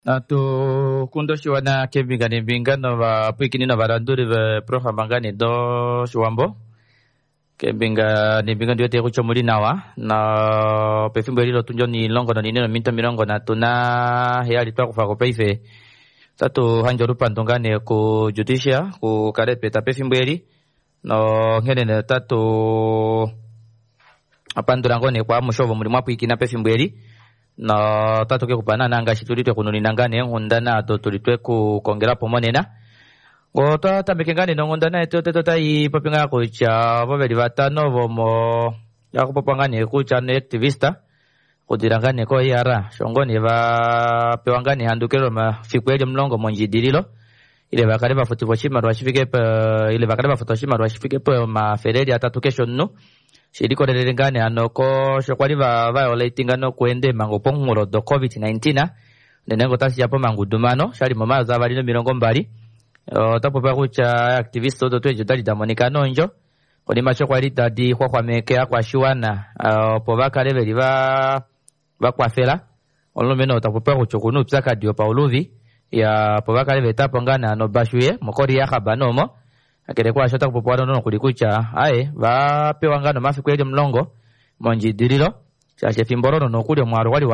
To kundo shiwana kebingani bingano wa pikini na baranduri wa programa ngani do shiwambo kebinga ni bingano yote kuchomuli nawa na pefimbo hilo tunjo ni longo na nineno minto milongo na tuna heali tuwa kufako peife tatu hanjorupa ntongane ku judicia ku karepe ta pefimbo hili no ngene tatu apandurangone kwa mushovo muri mwapu ikina pefimbo hili na tatoke kupana nanga shitulitwe kununinangane ngundana to tulitwe ku kongera pomonena go tamekengane no ngundana etoteto tai popinga ko cha babeli batano bomo yakupopangane ku cha ne activista kudirangane ko yara shongoni ba pewangane handukero ma fikweli mlongo monjidililo ile bakale ba fotoshima rwashifike ile bakale ba fotoshima rwashifike ma fereli atatuke shonno shiriko lelengane anoko shokwali ba violating ano kwende mango ponguro do covid-19 nengo tasi yapo mangudumano shali mama za balino mirongo mbali tapo pa kucha activist do tweje dali da monika nonjo kodi macho kwali dadi kwa meke akwa shiwana po bakale beli ba kwa fela olomeno tapo pa kuchukunu psaka dio pauluvi ya po bakale betapo ngana no bashuye mokori ya kabanomo akere kwa shota kupopwana no kulikucha aye ba pewangano mafi kweli mlongo monjidililo chache fimborono no kule mwaro wali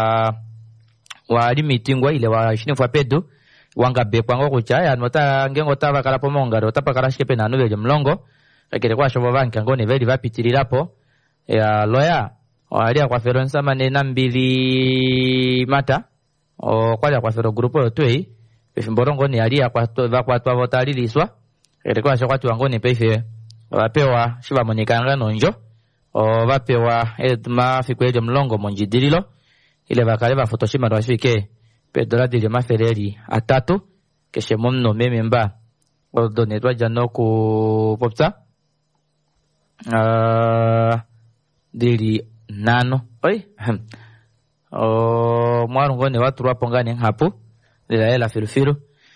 wa limitingwa ile wa shinifu pedu wanga be kwango kucha ya nota ngengo taba kala pomonga ro tapa kala shikepe na nube mlongo akere kwa shobo banka ngone veli vapitilirapo ya loya alia kwa feronsa manena mbili mata o kwa fero grupo twei fimborongo ni alia kwa votaliliswa kwa shokati wangoni peife wapewa shiba monikanga nonjo wapewa edma fikweli mlongo monjidililo ile bakale ba fotoshima rwashike pedra dile mafereli atatu keshe momno mememba odonetwa jano ku popsa dili nano oi mwaru ngone watu wapongane hapo ila firufiru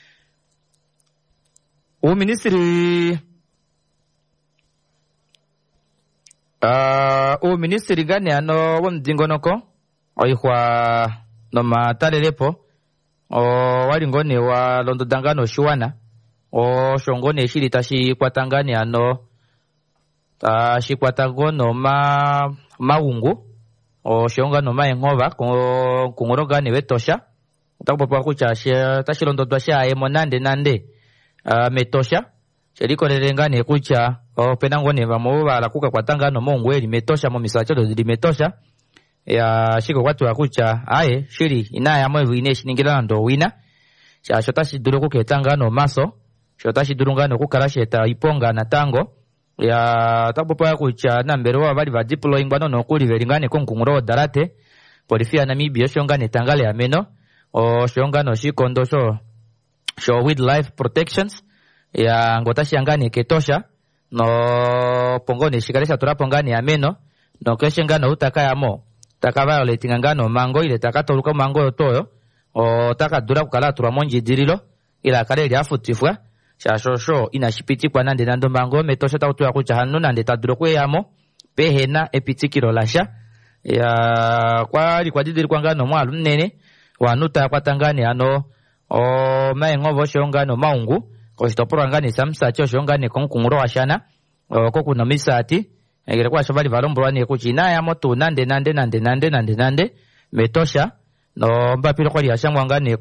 ministri gani ano womdingonoko oihwa no matalelepo wali ngone wa londo dangano shiwana shongone shili tashi kwatangani ano tashi kwatagono maungu shongano maengova kungorogane wetosha utakupopa kucha tashi londo twasha nande metosha shiriko lelengane kucha penangone vamo balakuka kwatangano mongweli metosha mo misacho do metosha ya shiko watu wakucha aye shiri inaya mo ine shiningila ndo wina cha shotashi duro kuketangano maso shotashi durungano kukarasheta iponga na tango ya tapopa kucha namberwa bali ba deploying bano no kuli velingane konkunguro darate polifia na mibio shongane tangale ameno shongano shikondo show wildlife protections ya ngotashi angani ketosha no pongone shikalesha turapo ngani ameno no keshe ngano utakaya mo takava oletinga ngano mango ile takatoluka mango toyo takadura kukala turamonji dirilo ila kale ile afutifwa shashosho inashipiti kwa nande nando mango metosha tautuya kucha hanu nande taduro kwe yamo pehena epitikilo lasha ya kwa didiri kwa ngano mwalu nene wanuta kwa tangani ano maengovo shongano maungu kostopura ngani samsa cho shongani konkunguro ashana kokuna misati ngere kwa shabali valombo ni kuchina ya moto nande metosha no mbapiro kwa yashangwa ngani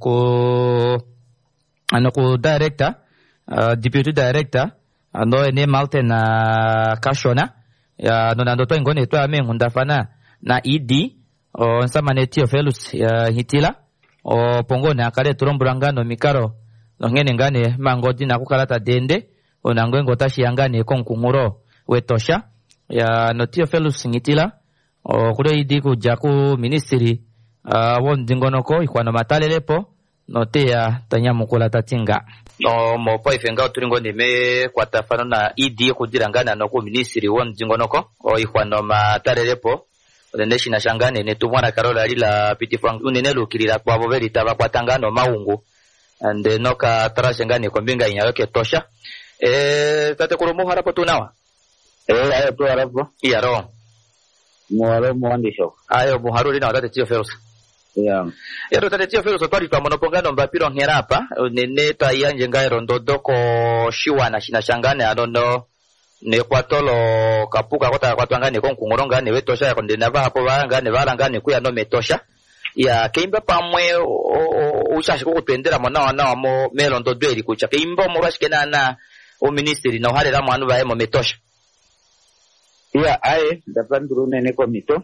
ku director deputy director ano ene malte na kashona ya no nando to ngone to amengunda fana na idi nsamane Theophilus hitila pongone akale turomburangano mikaro ngene ngane mangodi na kukalata dende onangwengo tashi yangane konkunguro wetosha ya notio felus ngitila kule idi kujaku ministry wondingonoko ikwano matalelepo notea tanyamukula tatinga no mopo ifenga turingo nime kwatafano na idi kudirangana no ku ministry wondingonoko ikwano matalelepo oneneshi na shangane netumwana karola lila pitifwangu nenelu kilila kwa bobeli taba kwatangano maungu ande noka tarashengani kwa mbinga inyayoke tosha tate kurumu harapo tunawa ayo tu harapo iyaro muharo muhandisho ayo muharu lina wadate tiyo ferusa Yeah. Yero tatetia fero sotwali pa monopongano mbapiro ngerapa nene tayanje ngairo ndodoko shiwana shinashangane adondo ne kwatolo kapuka kota kwatwangane konkungolonga ne wetosha ya konde nava hapo barangane barangane kuya no metosha ya keimba pamwe ushashi kukutwendera mona wana mo melondo dweli kucha keimba mo bashikena na o ministry na hale la mwanu bae mo metosha ya ae dapanduru nene komito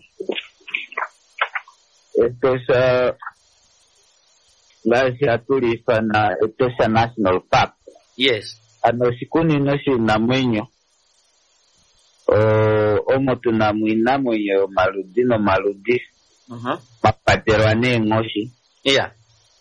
etosha basi atulifa na etosha national park. Yes. Ano sikuni noshi na mwenyo omo tuna mwina mwenyo maludi mapatero ane ngoshi yeah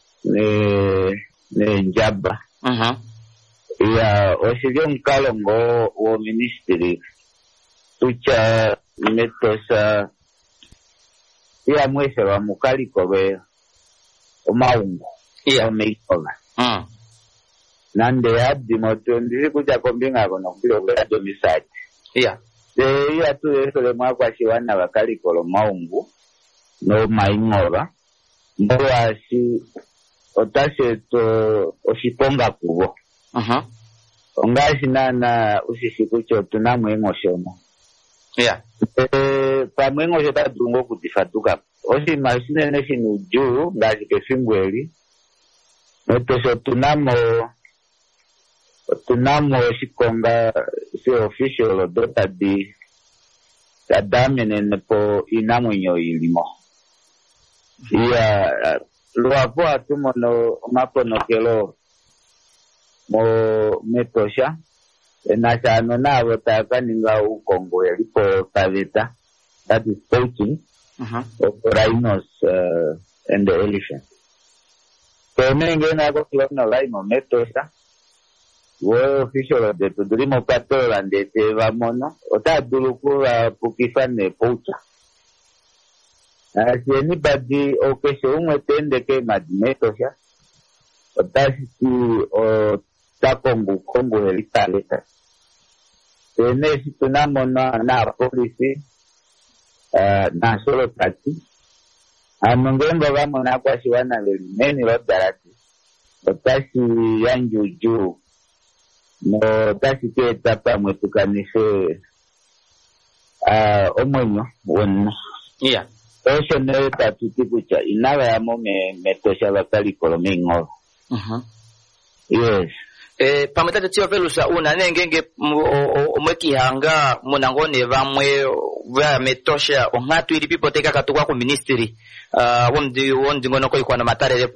ne njaba ya osilio mkalongo wo ministry tucha metosha ya mwese wa mukaliko be omaungo yeah meikola nande ya dimoto ndiri kuja kombinga kono kubilo kwa domisati yeah ya tu eso le mwakwa shiwana wakaliko lo maungo no maingola mboa si otase to oshiponga kubo ongashi nana usishikucho tunamwengo shono yeah pamwengo shota dungo kutifatuka osi masinene shinu juu ngashi kefimbweli netosho tunamo shikonga si official dota di kadamene po inamwenyo ilimo iya luapo atumono maponokelo mo metosha enashano nabo takaninga ukongo yalipo taveta that is poaching of rhinos and the elephant so nenge nako kilona rhino metosha wo official de tudrimo patola ndete vamono otadulukula pukifane poacher. Si anybody okeshe umwetendeke madmetosha otasi o takongu kongo helitaleta tenesi tunamona na polisi na solo tati anongembo vamona kwa shiwana lelimeni lodarati otasi yanjuju no tasi keta pamwe tukanise omwenyo wonna yeah osho ne tatu tipucha inaga yamo metosha bakali kolome ngolo yes pametata tio velusa una nengenge omwekihanga munangone vamwe vya metosha ongatu ili pipo teka katukwa ku ministry wondi ngono ko ikwana matarele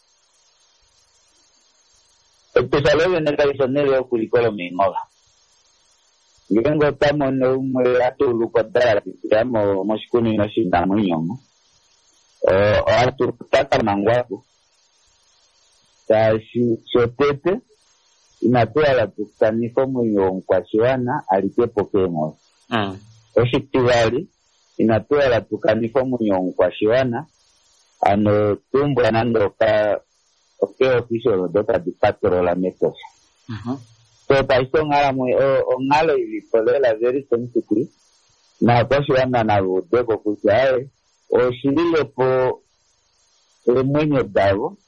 pesalewe ne kaisonero kulikolo mingola ngengo tamo no mwe atulu kodara tamo moshikuni no shinda mwenyomo atu tata mangwapo tashi chotete inatoa la tukanifo mwenyo kwa shiwana alikepo kemo oshiktivali inatoa la tukanifo mwenyo kwa shiwana ano tumbo anando ka official dota di patro la metosha so paiso ngala mwe ngalo ilipolela very sensitive na kwa shiwana na udego kujae o shilile po mwenye dago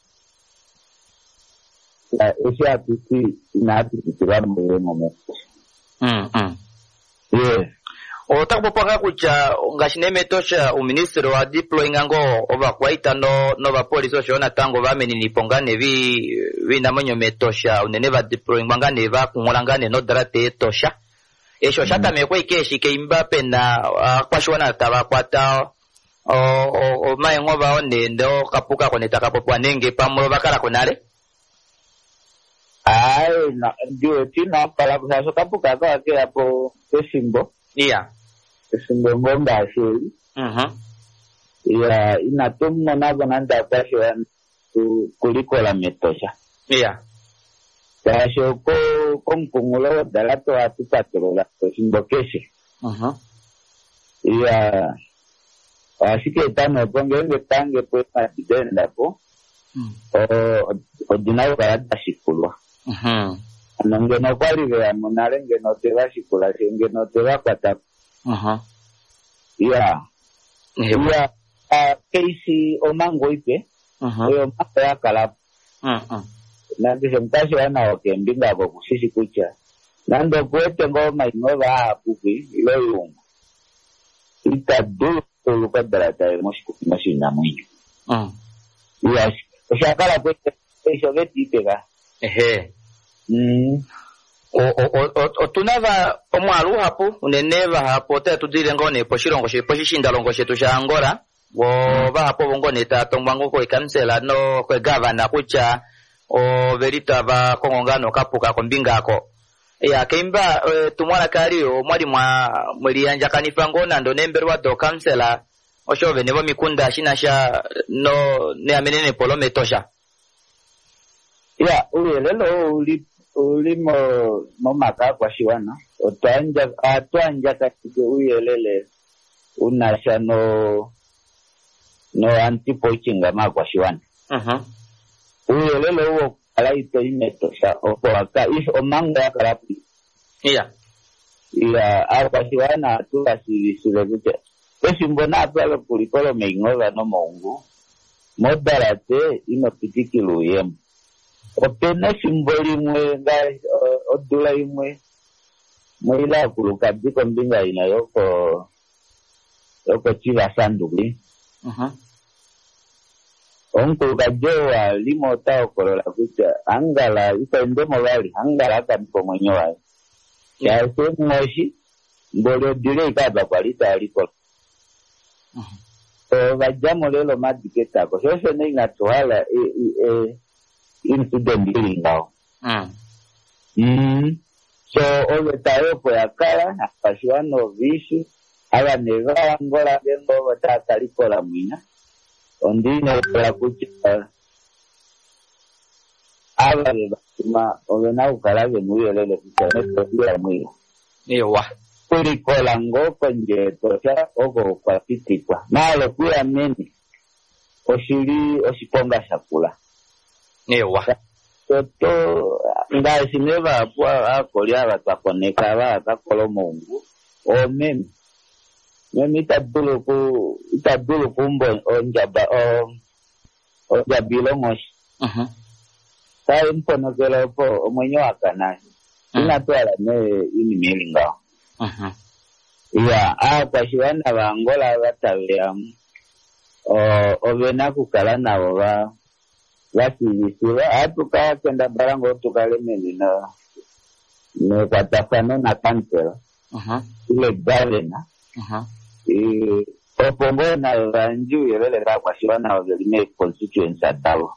la ese apiti na apiti wa mwemo meto yes otakupaka kucha ngashine metosha uministry wa deploying ngo over kwaita no ba police oshona tango bameni nipongane vi na monyo metosha unene ba deploying mangane ba kungolangane no drate tosha esho shata mekwe keshi ke imbape na kwashona tabakwata o mayengo ba onendo kapuka koneta kapopwa nenge pamro bakala konale ai na ndio tina pala kusaso kapuka kwa ke hapo kesimbo yeah kesimbo ngomba asili ya inatumwa nazo nanda kwasho kuliko la metosha yeah kasho ko konkungulo dalato atupatro la kesimbo keshi ya asike tano pongenge tange pues matidenda po odinayo kada shikulwa nongeno kwalive amunale ngeno teba shikula ngeno teba kwata ya keisi omango ipe oyo mapa ya kalapu na kisomkashi wana wakembinga kwa kusisi kucha nando kuwete ngoma inova hapuki ilo yungu itadulu kuluka darata moshi kufimashi na mwinyo yes oshakala kwete isoveti ipeka otunava omwalu hapo uneneva hapo te tudire ngone po shirongo shepo shishinda longo shetu sha Angola wo ba hapo ngone ta tongwango ko ikansela no ko governor kucha o verita ba kongongano kapuka ko mbingako ya kemba tumwana kaliyo mwali mwali yanja kanifa ngona ndo nemberwa do kansela oshove nebo mikunda shinasha no ne amenene polo metosha ya ulelo uli mo maka kwa shiwana atwanja katike uyelele unasha no anti-poaching ma kwa shiwana uyelele uo alaito imetosha okoaka omango ya karapi kwa shiwana tulasile kute mbona apalo kulikolo meingoza no mongu modarate inopitikilu yemu opena simboli mwe nga odula imwe mwila kuluka biko mbinga ina yoko chiva sanduli onkuluka jowa limo tao kolola kucha angala ika ndemo wali angala haka mko mwenye wali ya semu moshi mboli odule ikaba kwa lita aliko vajamo lelo madiketa kwa shosho ne inatuhala incident ilingao so ove tayo po yakala apashiwano vishu ala neva Angola bengo wataka likola mwina ondine kwa kucha ala neva ove na ukalage mwiyo lele kuchaneto ya mwiyo niwa kulikola ngoko nje tosha oko kwa pitikwa nalo kuya meni oshiponga shakula niwa toto ndasi neva apwa akolia batakoneka batakola mungu o meme itadulu kumbo onjaba onjabilo moshi sai mpono kelo po omwenyo akanashi inatwala ne inimeli ngao ya kwa shiwana ba Angola batawea ovena kukala nabo basibisiwa atuka kenda barango tukalemeni na kwatafano na kansela ile governor opongo na banju yelele kwa shiwana ogelime constituency atawo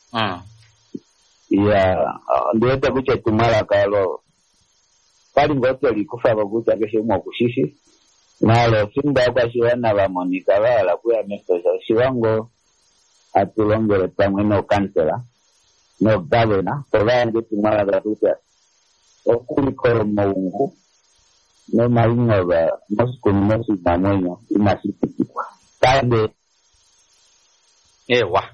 ya ndio tabuche tumala kalo pali ngoto likufa baguta kesho mwa kushishi nalo simba kwa shiwana ba Monica bala kuya mesoza shiwango atulongere pamwe no kansela no governor tobanje tumala gatuta okulikoro mungu no maingo ba mosikunosi namwenyo imasitikwa tande ewa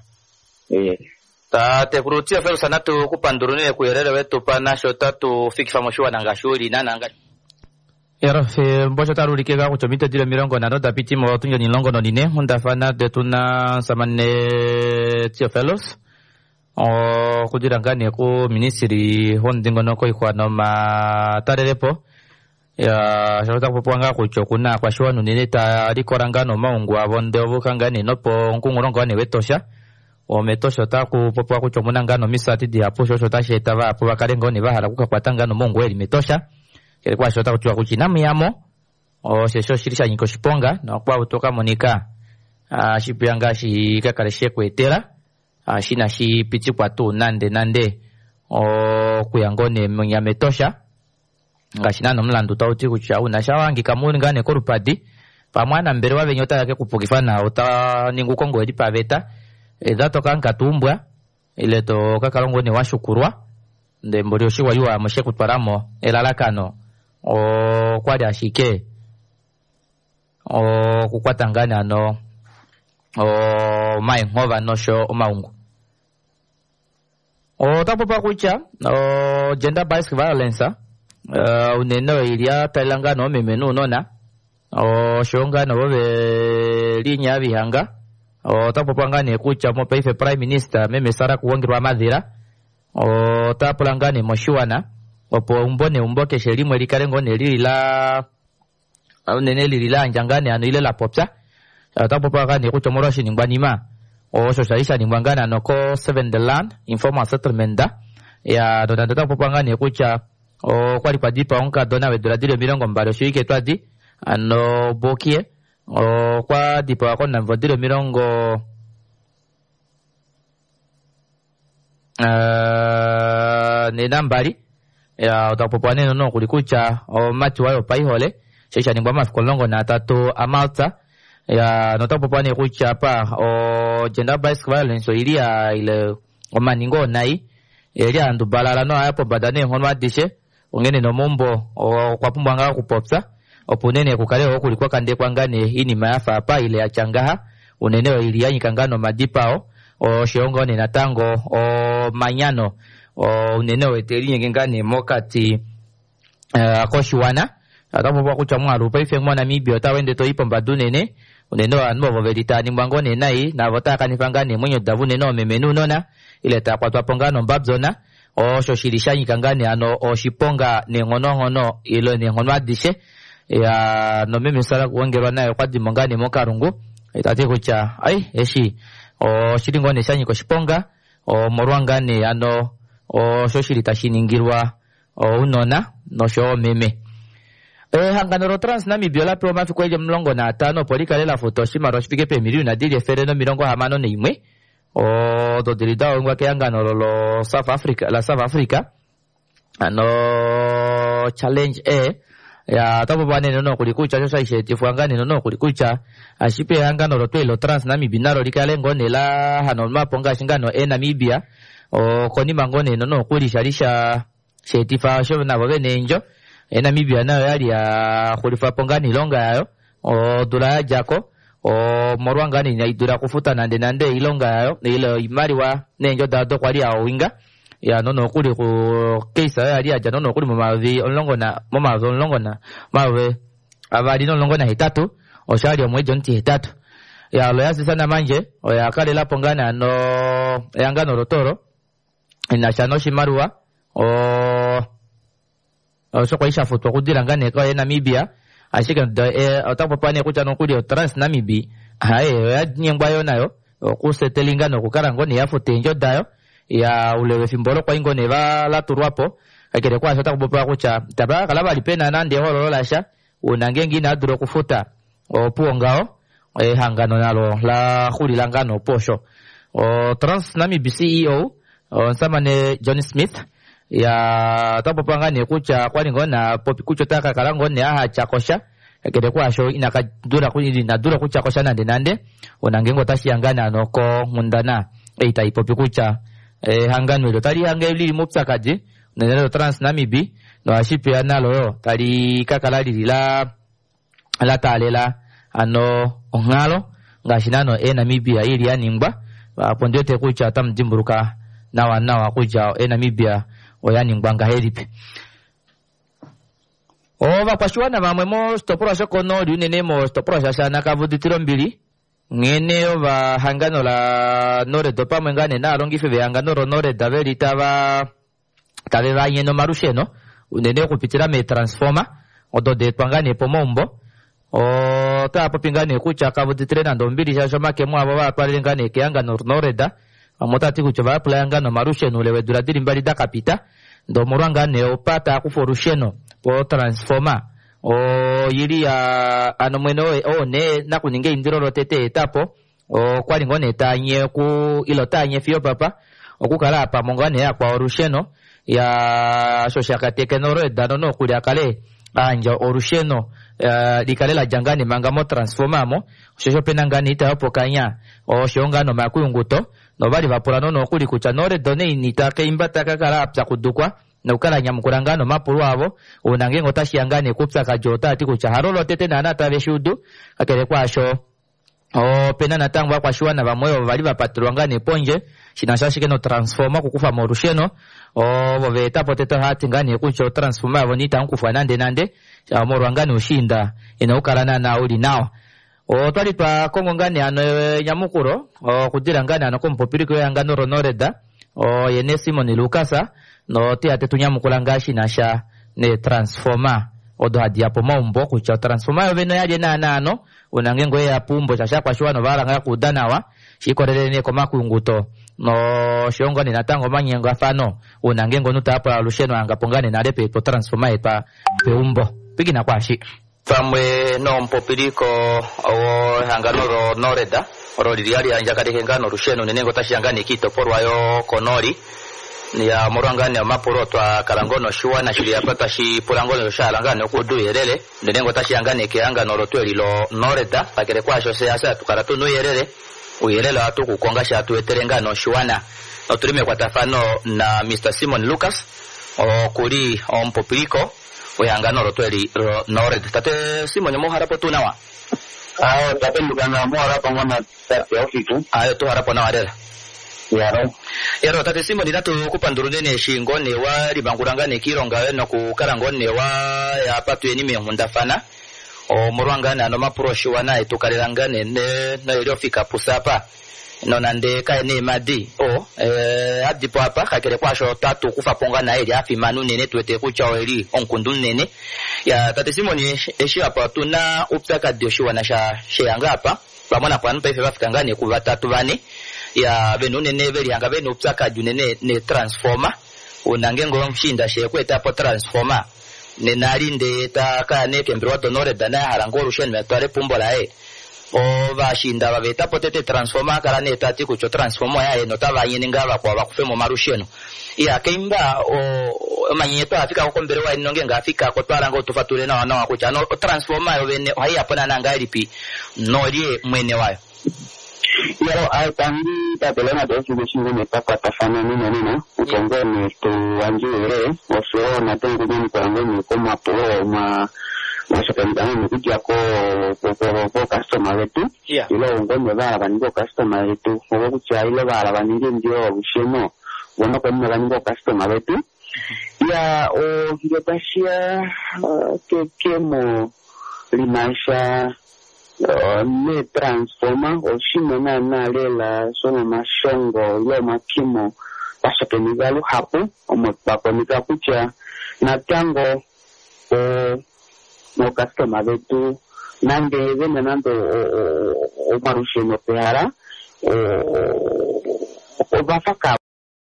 te kurutia felo sanatu kupandurune kuyerere wetu pana shota tu fikifa moshuwa nangashuri nananga Yaro fe mbocho taru likega kuchomite dile mirongo na nota piti mo tunyo nilongo no nine undafana de tuna samane tio fellows o kudirangani ku ministry hondingo no ko ikhwana ma tarerepo ya shota kupwanga kuchokuna kwa shwanu nine ta likorangano maungu abonde obukangani nopo nkungurongo ne wetosha o metosho ta ku popwa kuchomuna ngano misati dia posho shota sheta ba po bakarengo ne bahala kukakwatanga no mungu eli metosha kwa shota kuchwa kuchinamu yamo o shesho shirisha nyiko shiponga na kwa utoka Monica shipyanga shikakaleshe kwetera shina shipiti kwa tu nande o kuyangone mnyametosha ngashina no mlandu tauti kucha una shawangi kamuni ngane korupadi pamwana mbere wa benyota yake kupukifana uta ningu kongo edi paveta edato kanka tumbwa ile to kakalongo ne washukurwa ndembori oshiwa yuwa mosheku twaramo elalakano o kwadi ashike o kukwatangana no o mai ngova no sho maungu o tapopa kucha o gender based violence uneno ilia tailanga no memenu nona o shonga no be linya bihanga tapopangane kucha mo paife prime minister meme sara kuongirwa madhira tapulangane moshiwana opo umbone umboke shelimwe likalengo nelila nene lilila njangane anu ile la popsa tapopangane kucha moroshi ningwanima socialisha ningwangana no ko 7 the land informal settlement da ya donanda tapopangane kucha kwali padipa onka dona wedura dire mirongo mbalo shike twadi ano bokie kwa dipa wako na mvodire mirongo nena mbali ya utapopwane nono kulikucha mati wayo paihole shesha ningwa mafikolongo na tatu amalta ya notapopwane kucha pa gender based violence ilia ile omaningo nai ilia ndubalala no hapo badane honwa dishe ungene no mumbo kwa pumbwanga kupopsa opunene kukaleo kulikuwa kande kwangane ini maafa hapa ile ya changaha uneneo ilianyi kangano madipao shiongo ni natango manyano uneneo eteri ngengane mokati akoshiwana atapo kucha mwaru paife mwana mibio tawende to ipo mbadunene uneneo anmo veritani mwangone nai na votaka nifangane mwenyo davune no memenu nona ile takwatwa pongano mbabzona shoshilishanyi kangane ano shiponga nengono ilo nengonwa dishe ya no meme sara kuongerwa nayo kwa dimongane mokarungu itate kucha ai eshi shiringone shanyi ko shiponga morwangane ano shoshiri tashiningirwa unona no sho meme hangano trans na mibiola pro mafiko ile mlongo na 5 polika lela Fukushima roshpike pe milioni na dili fereno milongo hamano ne imwe do dirida ngwa ke hangano lo South Africa ano challenge ya tapo bane nono kulikucha sasa ishetifuangane nono kulikucha ashipe hangano lo twelo trans na mibinaro likalengo nela hanolma ponga shingano Namibia koni mangone nono kulishalisha shetifa sho na bobene njo Namibia nayo yali ya kulifa pongani ilonga yayo dola jako morwangani nyaidura kufuta nande ilonga yayo ile imari wa nenjo dado kwali ya winga ya nono kuli ku keisa yali aja nono kuli mumavi onlongona mawe abali nolongona hitatu oshali omwejo nti hitatu ya loyasi sana manje ya kale la pongana no yangano rotoro ina shanoshi marua so kwa isha futwa kudira ngane kwa Namibia ashika otapopane kucha nokuli trans Namibi ya nyengwa yo nayo kusetelingano kukarangoni ya futenjo dayo ya ulewe fimbolo kwa ingone ba la turwapo akere kwa shota kubopa kucha tabaka laba lipena nande holo lasha unangengi na duro kufuta opuongao hangano nalo la khuli langano posho trans Namibi CEO samane John Smith ya tapopangane kucha kwani ngona popi kucho taka kalangone aha chakosha akere kwa sho inakadura kuni na dura kucha kosha nande unangengo tashi yangana noko mundana itaipopi kucha hangano ilo tali hangeli mupsakaje nelo trans Namibi no ashipe analo yo tali kakalali la talela ano ongalo ngashinano Namibia ili yaningba pondete kucha tamjimburuka nawa kucha Namibia oyani ngbanga heripe bapashuwana bamwe mo stopora shokono lunene mo stopora shashana kavuditiro mbili ngene oba hangano la nore dopa mwengane na alongife be hangano ro nore daveli taba nyeno marusheno unene kupitira me transformer odode twangane pomombo tapo pingane kucha kavuditire na ndombili shashomake mwabo bapalengane ke hangano nore da amotati kuchova plangano marusheno lewe duradiri mbali da kapita ndo morwangane opata kuforusheno po transformer yiri ya anomweno ne na kuninge indiro tete etapo kwali ngone tanye ku ilo tanye fio papa okukala apa mongane ya kwa orusheno ya shoshaka tekenoro dano no kuli akale anja orusheno likalela jangani mangamo transformamo shosho penangani ita hapo kanya shongano makuyunguto no bali vapulano no kuli kucha nore done initake imbata kakala apsa kudukwa na ukala nyamukurangano mapuru abo unangengo tashiyangane kupsa kajota ati kucha harolo tete na anata beshudu akele kwasho pena natangwa kwa shuana bamwe bali bapatulwangane ponje shinashashike no transforma kukufa morusheno boveta poteta hati ngane kucho transforma bonita nkufa nande ya morwangane ushinda ina ukalana na uli nao Twali twa kongo ngani ano nyamukuro kudira ngani ano kompopiriko ya ngano ronoreda yene Simon Lukasa no tiate tunyamukula ngashi nasha ne transforma odo hadiapo maumbo kucha transforma yo beno yaje ano unangengo ya pumbo chasha kwa shwano baranga kudanawa shikorere ne koma kunguto no shongo ni natango manyengo afano unangengo nutapa lusheno angapongane na lepe to transforma epa peumbo pigina kwashi famwe no mpopiriko o hanganoro noreda oroririali anjakade ngano rusheno nenengo tashangani kito porwayo konori ni ya morangane mapuro twa karangono shuwa na shiri yapata shi purangono shalangane okudu yerere nenengo tashangani ke angano rotweli lo noreda pakere kwasho se asa tukaratu no yerere uyerelo atu kukongasha atu eterengano shuwana oturime kwa tafano na Mr. Simon Lucas o kuri o mpopiriko oyangano rotweli noreda tate Simon mo harapo tunawa tate ndugana mo harapo ngona tate ofiku to harapo na wadela yaro tate Simon datu kupandurune shingone wa libangurangane kironga no kukarangone wa ya patu eni mehundafana o murwangana no maproshi wana etukalirangane ne na iliyofika pusapa no nande kaene madi adipo hapa kakere kwasho tatu kufa ponga na eli afi manu nene tuete kucha weli onkundu nene ya tate Simon eshi hapa tuna upsaka dioshi wana sheyanga hapa pamona kwa npa ife bafikangane kuva tatu bane ya benu nene beli anga benu upsaka junene ne transformer unangengo mshinda shekweta po transformer nenalinde takane kembirwa donore dana harangoro shen metware pumbola o bashinda babeta potete transformer kala ne tati kucho transformer ya enota bayinga bakwa bakufemo marusheno ya keimba o manyeto afika ko mbere wa inonge ngafika ko twaranga tufature na wana wakucha no transformer yo bene haya pana nanga lipi nolie mwene wayo yaro atangi tabelana dosi beshingo metapa tafana nina ukongoni tu anjure osho na tengo ni kwangoni koma po masakandana nikuja ko customer wetu ilo ngoni bala bango customer wetu okucha ile bala baninge ndio busheno wana kwa mwanango customer wetu ya o ngepashia kemo limasha ne transforma oshimo na lela soma mashongo lo makimo pasapenigalu hapo omopaponika kucha na tango no customer vetu nande vena nando o marusheno peara o bafaka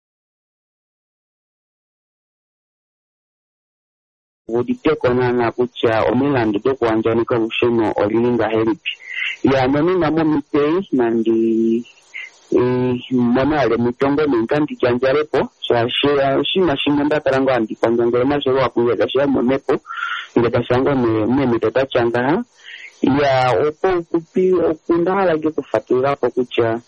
wodite kona na kucha omilandi to kwanjani ka busheno olinga heripi ya nani na momite nandi manale mitongo minkanti janjarepo shima shimenda karanga andi pangangere masero akuweza shia monepo ngeta shanga meme tatachanga ya opo kupi okundala ge kufatira po kucha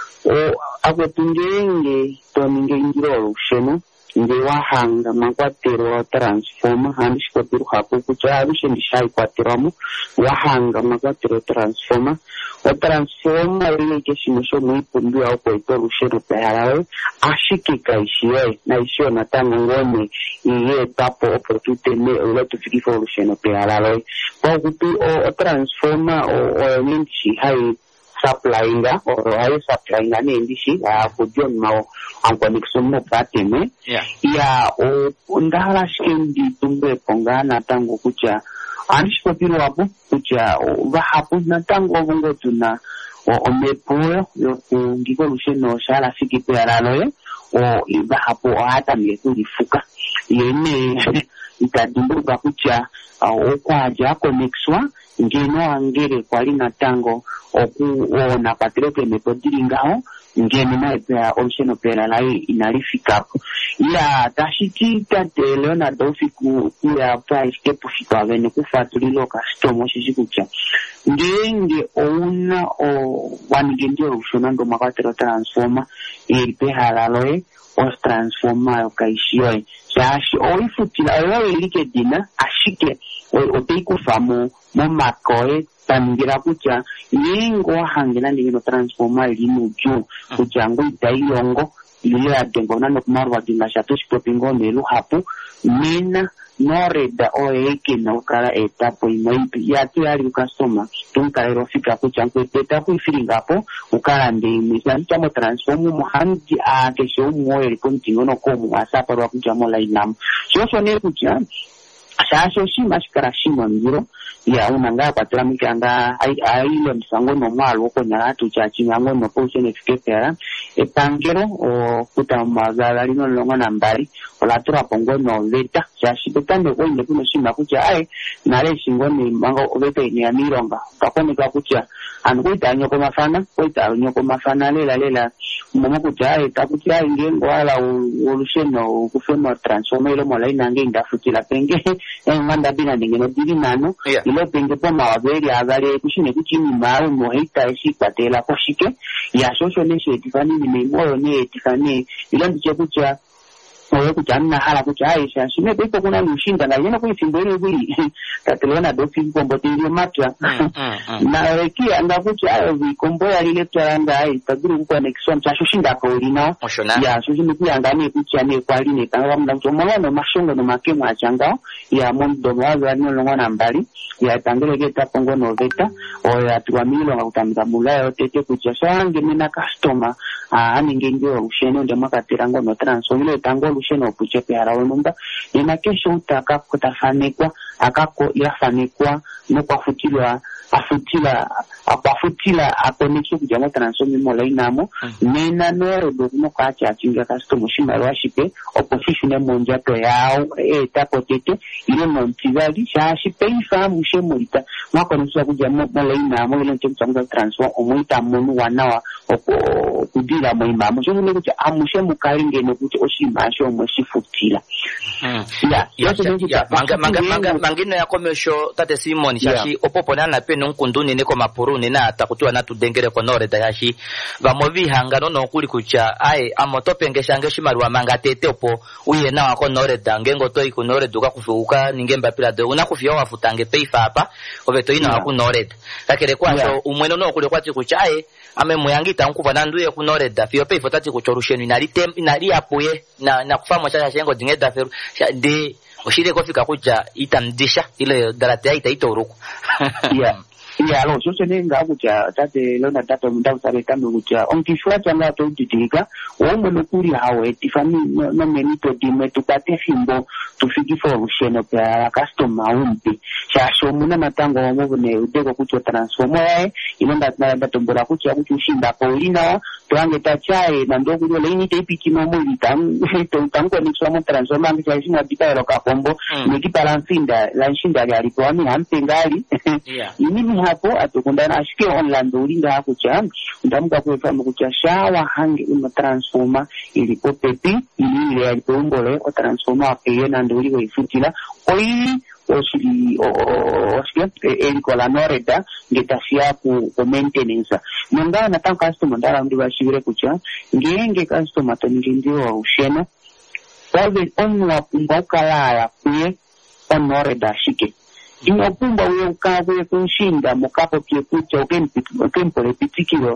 akotungenge to ningengiro busheno nge wahanga makwatero transforma handishikopiru hapo kucha abishendishai kwatiramo wahanga makwatero transforma o transforma ile keshimisho muipundu au kwa rushero peharawe ashikika ishiwe na ishiwe natanga ngome iye tapo opportunity ne ule tufikifo rushero peharawe kwa kupi o transforma o nindishi hai supplyinga or hai supplyinga ne indishi kujon mao ankonexumo pateme ya o ndala shikendi tumbe pongana tango kucha anishikopiru hapo kucha hapo na tango bongo tuna omepo yo ngiko rusheno shala fikipe alaloye o iba hapo hata mlekulifuka yene itadumbuka kucha okwaja konexwa ngeno angere kwali na tango okuona patroke mepodiringao ngeno na epea oceano pera lai inalifika ya tashiki tate Leonardo fiku ya price kepo fika avene kufatulilo customer shishikucha ngenge ouna o wanigendio ushonando makatero transforma ilipe halaloe o transforma okaishioi shashi oifutila ewa ilike dina ashike oteiku famo momakoe tangira kucha yengo hangela ndino transforma ilinu juu kuchangu itaiyongo ile adengo nano kumarwa dinga shatu shipopingo melu hapu mina noreda oeke na ukala etapo imaipi yati ali customer tunkala fika kuchanko teta kuifiringa hapo ukala ndimi chamo transform muhanji akesho muoyo kontingono komu asapa wa kujamo lainam so ne kucha sasa shima shikara shima ngiro ya unanga patela mikanga aile msango no malo ko nyatu cha chingango no posene fikepera epangero o kutamagala lino longo nambari olatura pongo no veta cha shibetande ko inde kuno shima kucha ai nale shingoni mango obete ni amironga kakonika kucha ankuita nyoko mafana kuita nyoko mafana lela momo kucha takucha ingengo ala olusheno kufema transformero molaina ngenda futila penge nganda bina ndingeno dili nano ilo penge po mawabeli agale kushine kuchini mawe mohita eshi patela koshike ya social nation etifani ni memoyo ne etifani ilo ndiche kucha oyo kuchana hala kucha aisha shime pepo kuna lushinda na yena kuisimbele buli tateleona dofi kombo tindio matra na rekia anda kucha ayo vikombo ya lile taranga ai taguru kwa nexon cha shinda ko lina ya shushime pia ngani kucha ne kwa line kanga mna mtomola no mashongo no makemo achanga ya mondo mwazo alino longo nambali ya tangele geta pongo no veta o ya tuamilo ngakutamika mulayo tete kucha sange mena customer ani ngengyo usheno ndema katirango no transformile tango usheno kuchepe harawe mumba ina kesho utaka kutafanikwa akako yafanikwa no kwafutila afutila akonexo kujamo transforme mola inamo nena no do kwa cha chinga customer shima washipe opposition monja to yao tapotete ile montivali shashi ifa mushe mulita mwako nusa kujamo mola inamo ile nchanga transform omuita monu wanawa kudila moimamo so ne kucha amushe mukaringe no kucha oshima sho moshifutila mangino ya komesho tate Simon shashi opopona na pe nkunduni niko mapuruni na atakutua na tudengere ko nore dayashi bamovi hangano no kuli kucha ai amotopenge shange shimarwa manga tete opo uye na wako nore dange ngoto iku nore duka kufuka ningemba pila de una kufio wafutange peifa hapa obeto ina wako nore kakere kwaso umweno no kuli kwati kucha ai ame muyangita nkuva nanduye ku nore da fio peifa tati kuchorushenu inali apoye na kufamo cha shengo dingeda feru de oshire kofika kucha itamdisha ile darate ya itauruku ya lo so se nga kucha tate lona tato mndau sare kama kucha onkishwa changa to titika omwe nokuri hawe tifani no menito dime tupate fimbo tufiki solution kwa customer umpi shasho muna matango wamo ne udego kucho transformer inonda na tombora kucha kuchishinda paulina tuange tachae na ndogo ile ini tepiki momo itam tango ni somo transformer ngi chashina dipero ka kombo ni kipalansinda la nshinda gari kwa mi hampengali ini hapo atukundana ashike online ulinga hapo cha ndamuka kufahamu kucha shawa hangi una transformer ilipo pepi ile alipombole o transformer ape na ndo ile ifutila oi osili elikola noreda ngetasia ku maintenance nonga na tan customer ndara ndi bashire kucha ngenge customer to ndio usheno sabe onwa kumbakala kuye onoreda shike inopumba uye ukawe kunshinda mukapo pie kucha ukempole pitikiro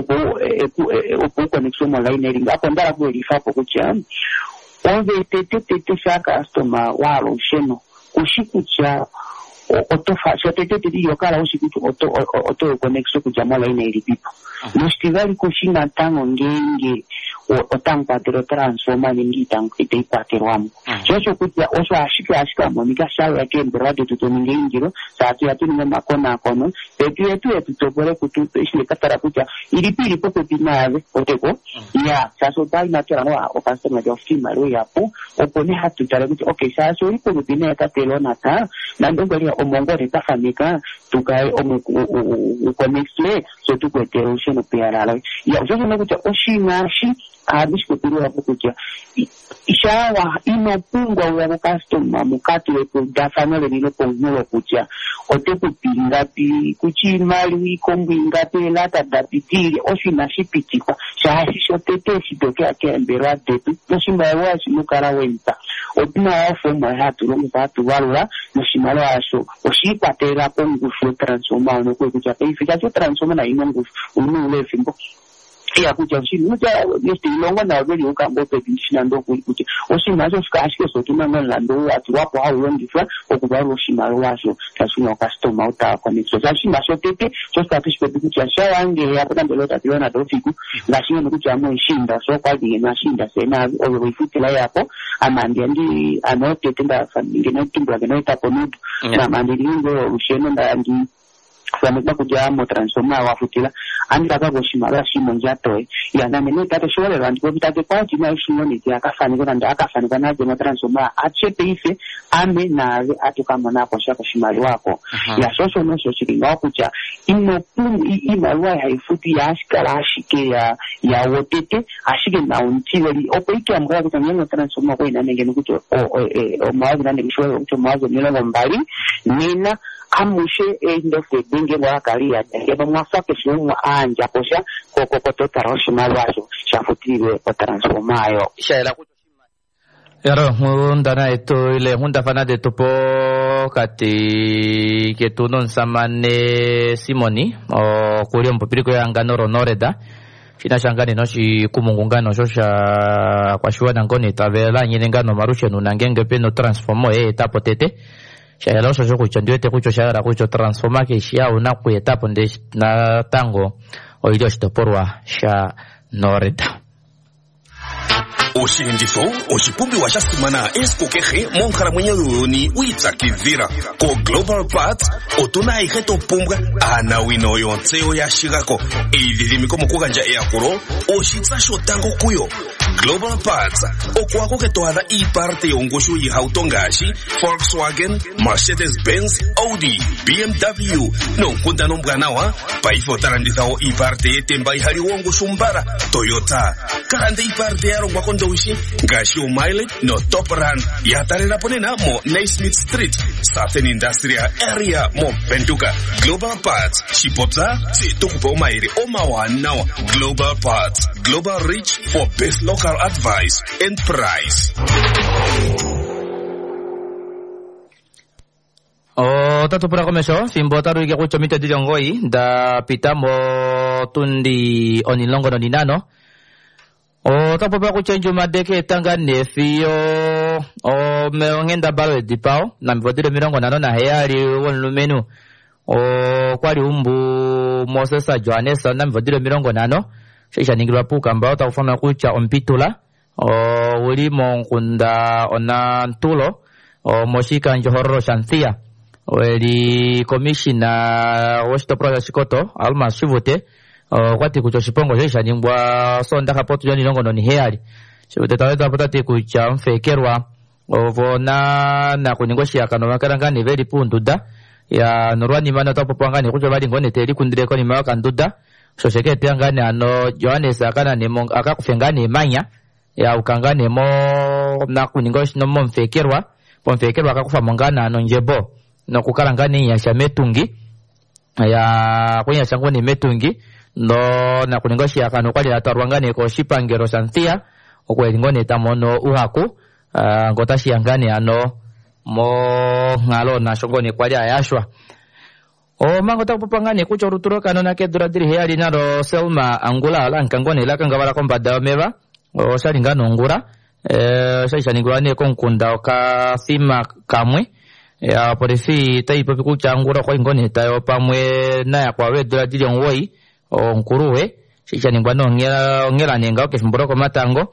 opo connection online ringa hapo ndara kuelifapo kucha onge tete shaka customer walo usheno ushikucha otofa shotete diyo kala ushikucha oto connection kucha mola ina ilipipo nostivali kushinda tango ngenge otangpa tero transforma ningi tango iteipa terwamu chocho kucha oso ashika monika shawe yake mbrado tutoninge ingiro saati yatu nime makona kono petu yetu tutopore kutu ishile katara kucha ilipiri popo pinave oteko ya saso bai natera noa o customer de oftima lo yapo opone hatu tare kucha okay saso ilipo kupine katelo nata na ndongolia omongore tafanyika tukae ukonexle so tukwetero usheno piarala ya usoso nakucha oshingashi abishikupiriwa hapo kucha ishawa inopungwa wa customer mukati wepo dafanyole nilo pongulo kucha otepo pingapi kuchi mali ikombu ingapi lata dapitiri oshina shipitikwa shahashisho tete shitokea kembera depi noshima yawa shimukara wenta otima wafo mwahatu longu hatu walula noshimalo asho oshipa tera pongu fio transforma ono kwe kucha peifika cho transforma na inongu unule fimbo ya kuja ushini muja yesti longo na weli ukambo pedishina ndo kuti oshima zo fika ashike so tunanga lando ati wapo hao wengi fwa okubaru oshima rwasho tasuna customer uta connection ashima so tete so statish pe kuti asha wange ya pata mbele tationa dofiku ngashino nokuti amo ishinda so kwa di na shinda sena oyo ifutila yapo amandi andi anote tenda family no timbwa no taponudu na mandi ngo usheno ndandi kwa kuja mo transforma wafutila andika kwa goshimara shimo njatoe ya ngane ne tate shole randu kwa vitate kwa jina shimo ni ya kafani kwa nda akafani kwa naje mo transforma achepe ife ame na atuka mona kwa shaka shimari wako ya sosho no sosho kinga kucha ino pungu imarua ya ifuti ya ashikala ashike ya wotete ashike na untiweli opo iki amgaya kuta nyengo transforma kwa ina nenge nukuto o mawazi na nenge shole kucho mawazi nilongo mbali nina amushe ndofe binge mwakalia ngeba mwafake shumwa anja posha kokokoto taroshima lwaso shafutiriwe o transformayo shaela kutoshima yaro hunda na eto ile hunda fana de topo kati ketunon samane simoni o kurio mpopiriko ya ngano ronoreda shina shangani noshi kumungungano shosha kwa shuwa ngoni tavela nyine ngano marushe nunangenge peno transformo etapo tete shaela osho kucho ndiwete kucho shaela kucho transforma ke shia una ku etapo nde na tango oidio shitoporwa sha noreda Oshindifo, oshipumbi wa shasimana esko kehe monkara mwenye ni uitakivira ko Global Parts otuna iheto pumbwa ana wino yonteo ya shigako idilimiko mukuganja eakuro oshitsa shotango kuyo Global Parts okwako ketohada iparte yongushu yihautongashi Volkswagen, Mercedes-Benz, Audi, BMW no nkunda nombwanawa paifo tarandithao iparte yetemba ihali wongushu mbara Toyota karande iparte yaro wakondo ushi ngashi mileage no top run yatarela ponena mo Naismith Street Southern Industrial Area mo Bentuka Global Parts shipota situkupa umairi omawanawa Global Parts global reach for best local advice and price. Tatu pura komesho fimbo taru ike kucho mite dilongoi da pitamo tundi onilongo no ninano tapo pa kucho njuma deke tanga nefio meongenda balo dipao na mvodire milongo nano na heari wonlumenu kwali umbu Mosesa Johanesa na mvodire milongo nano shisha ningirwa puka mbao takufana kucha ompitula uli monkunda ona ntulo moshika njohoro shanthia weli komishina washitopura shikoto alma shivute kwati kucho shipongo shisha ningwa sonda kapotu yoni longo noni heari shivute taweza potati kucha mfekerwa ovona na kuningoshi yakano wakarangani veli punduda ya norwani mana tapopangani kucho bali ngone teli kundireko ni mawaka nduda shoshekete angane ano Johannes akana nemo akakufengane imanya ya ukangane mo na kuningoshi no mfekerwa pomfekerwa akakufa mongana ano njebo no kukarangani ya shametungi ya kunya changoni metungi no na kuningoshi akano kwali atarwangane ko shipangero santhia okweli ngone tamono uhaku ngotashi angane ano mo ngalo na shongoni kwali ayashwa mango tapopangane kucho ruturo kanona ke duradiri heali naro Selma Angula ala nkangone la kangabala kombada meva shalingano ngura shaishaningwane konkunda okasima kamwe ya porefi taipo pikucha ngura kwa ingone tayo pamwe na ya kwa we duradiri onwoi onkuruwe shaishaningwano ngela nenga okefimboroko matango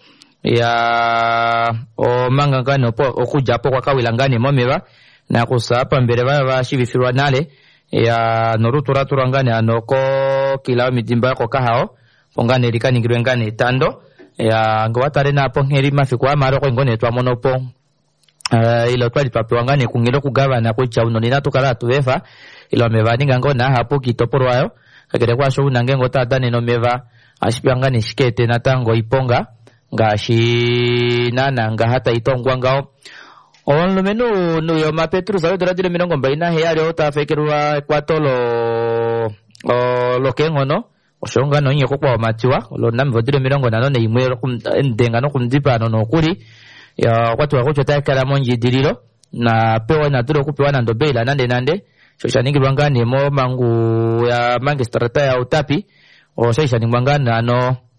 ya manga ngane okujapo kwa kawilangane momeva na kusapa mbere baba shibifirwa nale ya norutura turangane anoko kila midimba yako kahao pongane likaningirwe ngane tando ya ngwatare na pongeri mafiku amaro ko ngone twa monopo ilo twali twapewangane kungiro kugavana kucha uno ninatukala tuvefa ilo mevaninga ngona hapo kitoporwayo kakere kwa sho unangengo tadane no meva ashipangane shikete na tango iponga ngashi nana nga hata itongwa ngao onlumenu nuyo mapetru sawe doradile milongo mbaina heali otafekerwa kwatolo lokengono oshonga no nyeko kwa matiwa lo namvodile milongo nano ne imwe ndenga no kundipa no kuri ya kwatu wakocho takala monji dililo na pewa na duro kupewa na ndobela nande shoshaningi bangani mo mangu ya mangi strata ya utapi o shaishaningi bangani ano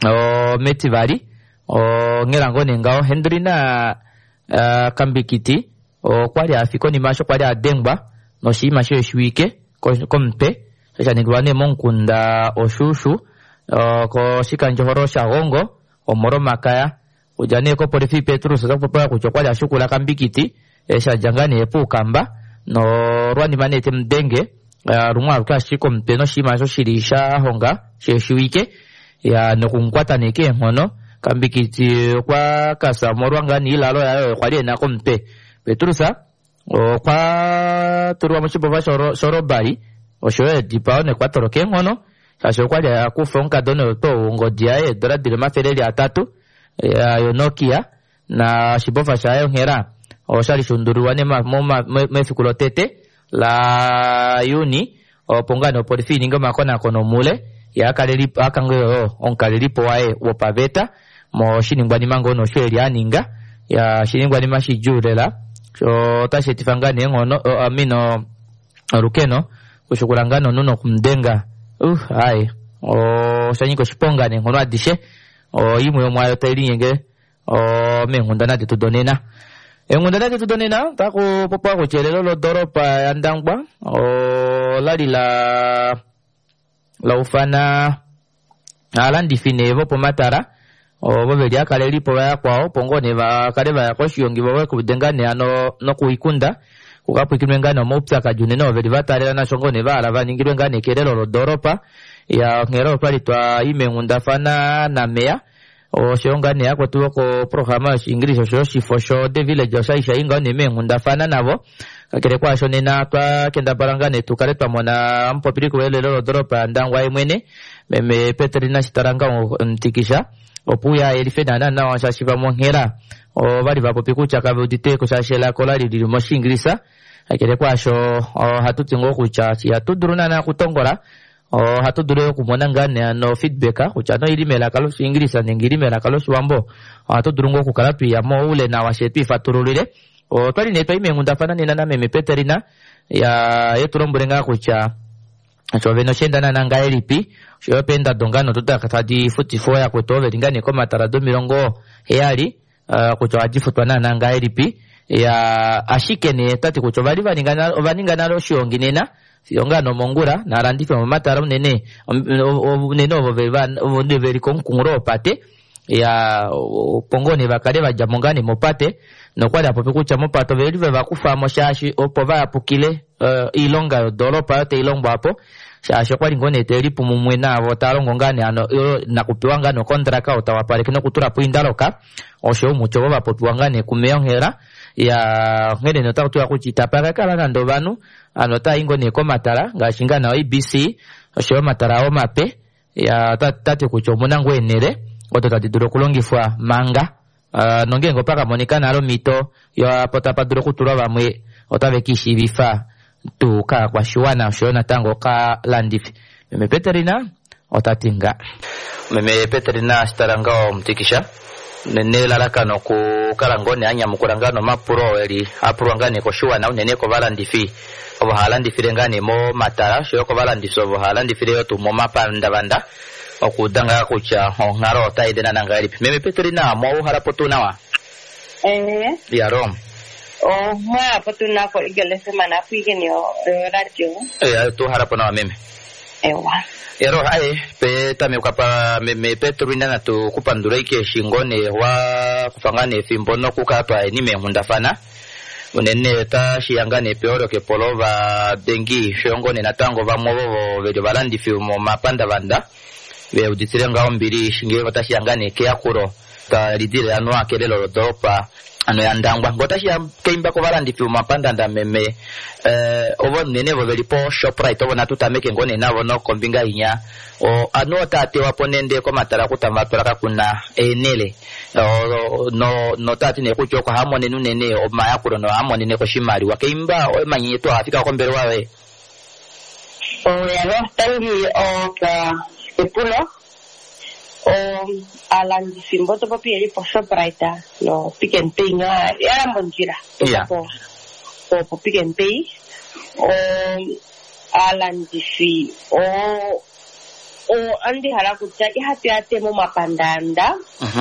metivari ngerango nengao hendrina kambikiti kwali afikoni masho kwali adengba no shima sho shwike kompe sasa nigwane monkunda oshushu ko shikanjo horosha gongo omoro makaya ujane ko polifi Petrus sasa popoya kuchokwali ashukula kambikiti esha jangani epu kamba no rwani manete mdenge rumwa rukashiko mpeno shima sho shirisha honga sheshwike ya nokunkwata neke nkono kambikiti kwa kasa morwanga ni lalo ya kwali na kompe Petrusa kwa turwa mchipo shoro bari oshoe dipao ne kwa toroke nkono sasho kwali ya kufonka dono to ngodia dora dilema fereli atatu ya yonokia na shibofa shayo ngera oshali shunduru ne mefikulotete la yuni opongano porifini ngoma kona kono mule ya kaleli akango onkaleli poae wopaveta mo shiningwani mango no shweli aninga ya shiningwani mashijurela so tashetifangane ngono amino rukeno kushukulangano nuno kumdenga ai shanyiko shipongane ngono adishe yimwe omwayo tailinyenge mengunda nati tudonena engunda nati tudonena tako popa kuchelelo lo doropa yandangwa lali la ufana alandi finevo pomatara bobeli akaleli po ya kwao pongone ba kaleba ya koshiongi bawe kubidengane ano no kuikunda ukapikimwe ngano mopsa kajune no beli batare na shongone bala baningirwe ngane kelelo lo doropa ya ngero pali twa imengunda fana na mea shongane yako tuwo ko programa English sho shifosho de village osha inga ne mengunda fana nabo kakere kwa shonena twa kenda barangane tukale twa mona mpopiri ko lelo lo doropa ndangwa imwene meme Petrina sitaranga mtikisha opuya elifedana na washashiba monhera bali bapopikucha kabudite ko shashela kolali lili moshingirisa akere kwasho hatutingo kucha yatuduruna na kutongora hatudure kumona ngane no feedback kucha no ilimela kalo shingirisa ningilimela kalo shwambo hatudurungo kukalapi ya mo ule na washepi faturulile twali netwa imengunda fana nina na meme Petrina ya yeturombulenga kucha Chove no shenda na nanga elipi Shio penda dongano tuta katadi futi foya kutove Lingani koma tarado mirongo heali Kuchova jifutwa na nanga elipi Ya ashike ni tati kuchova liva Vaninga nalo shiongi nena Siyonga no mongura na randife mamatara unene Unene ovo veri konguro pate Ya pongoni vakade vajamongani mopate No kwali apopikucha mopato velive vakufa moshashi Opova apukile ilonga doropa yote ilongo hapo shasho kwali ngone telipu mumwena votalongo ngane ano nakupiwa ngano kontraka utawapale kino kutura puindaloka osho mucho baba popiwa ngane kumeyongera ya ngene nota kutura kuchitapaka kala nando banu ano ta ingone ko matara ngashinga na IBC osho matara o mape ya tati kuchomuna ngwenere ototati duro kulongifwa manga nongengo paka monikana alo mito ya potapa duro kutura bamwe otave kishi bifa tuka kwa shiwana shiona tango ka landifi meme Petrina otatinga meme Petrina starangao mtikisha nene lalakano ku kalangone anya mukurangano mapuro eli apurangane ko shiwana unene ko balandifi obo halandifi rengane mo matara shio ko balandifi obo halandifi yo tu mo mapanda banda okudanga kucha ngaro taidena nangari meme Petrina mo harapotuna wa ya rom mwa potuna ko igele semana pigeni radio tu harapona meme ero hai pe tame ukapa meme Petrina na tu kupandura ike shingone wa kufangane fimbono kukatwa ni mehundafana unene ta shiangane peoro ke polova dengi shongone na tango ba mobo vede balandi filmo mapanda banda ve uditirenga ombiri shinge ta shiangane ke akuro ta lidile anwa kelelo dopa ano yandangwa ngotashi ya keimba ko balandi filmo mapanda nda meme ovo nene bo belipo shoprite ovo natutameke ngone nabo no kombinga inya o ano tate waponende ko matara kutamatora kuna enele no tati ne kucho ko hamone nunene o mayakuro no hamone ne ko shimari wakeimba o manyi to afika ko mbere wawe ya tangi o ka epulo alandi simbo to papi eri po shoprite no pick and pay nga era monjira po pick and pay alandi fi andi harakucha ihati ate mu mapandanda